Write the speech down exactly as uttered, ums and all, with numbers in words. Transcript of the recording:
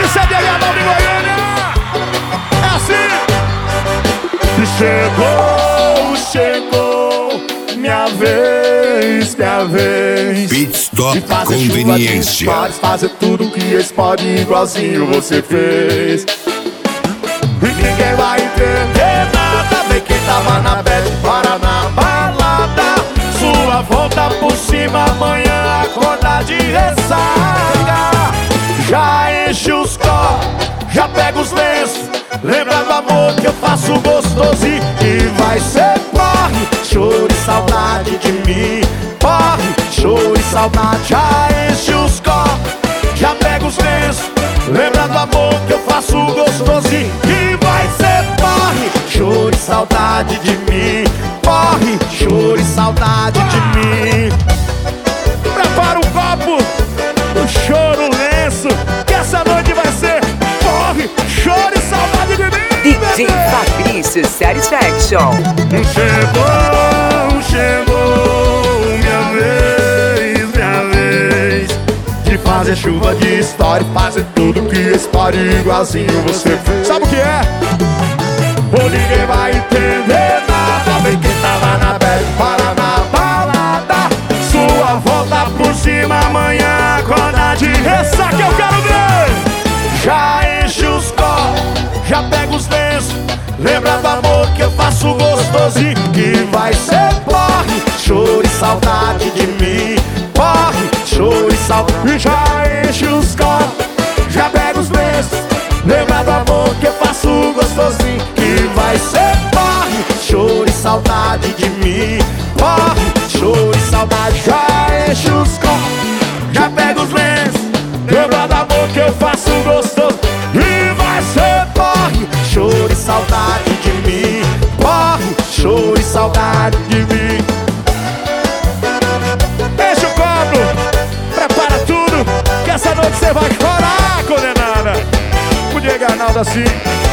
C D Leadão de Goiânia. É assim. Chegou, chegou, minha vez, minha vez. Pit Stop Conveniência. Fazer tudo que eles podem, igualzinho você fez. E ninguém vai entender nada. Vem quem tava na bed, para na balada. Sua volta por cima, amanhã acordar de ressaca. Já enche os copos, já pega os lenços. Lembra do amor que eu faço gostoso e vai ser porre. Choro e saudade de mim, porre. Choro e saudade, já enche os copos, já pega os lenços. Lembra do amor que eu faço gostoso e vai ser porre. Choro e saudade de mim, porre. Choro e saudade de mim. Prepara um copo, um choro, um lenço, que essa noite vai ser porre. Choro e saudade de mim. D J Fabrício Satisfaction. Chegou, chegou, minha vez, minha vez de fazer chuva de história, fazer tudo que eles podem, igualzinho você fez. Sabe o que é? Ou ninguém vai entender nada. Vem quem tava na bed, para na balada. Sua volta por cima, amanhã acorda de ressaca. Eu quero ver. Já enche os copos, já pega os lenços. Lembra do amor que eu faço gostoso e que vai ser porre. Choro e saudade de mim, porre. Choro e saudade. E já enche os copos, já pega os lenços. Lembra do amor que eu faço gostosinho, que vai ser porre. Choro e saudade de mim, porre. Choro e saudade. Já enche os copos, já pega os lenços. Lembra do amor que eu faço gostoso e vai ser porre. Choro e saudade de mim, porre. Choro e saudade de mim. Enche o copo, prepara tudo, que essa noite você vai chorar, condenada. O Diego Arnaldo assim.